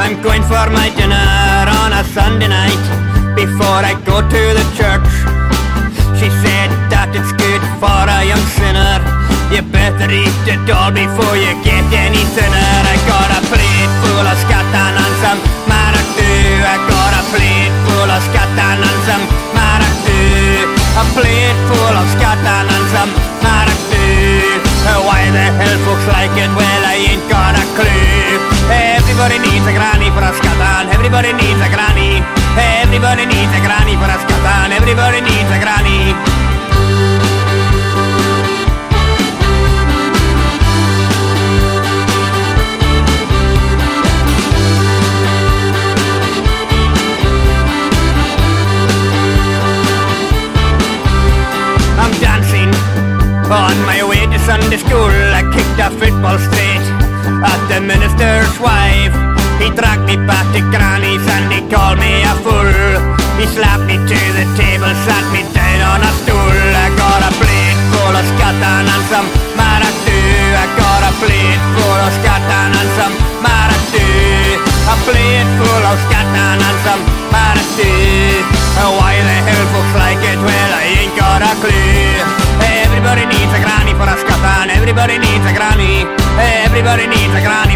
I'm going for my dinner on a Sunday night before I go to the church. She said that it's good for a young sinner. You better eat it all before you get any thinner. I got a plate full of scattan and some maractu. I got a plate full of scattan and some maractu. A plate full of scattan and some maractu. Why the hell folks like it? Well, I ain't got a clue. Everybody needs a granny for a scattan. Everybody needs a granny. Everybody needs a granny for a scattan. Everybody needs a granny. I'm dancing on my way to Sunday school. I kicked a football straight at the minister's wife. He dragged me back to Granny's and he called me a fool. He slapped me to the table,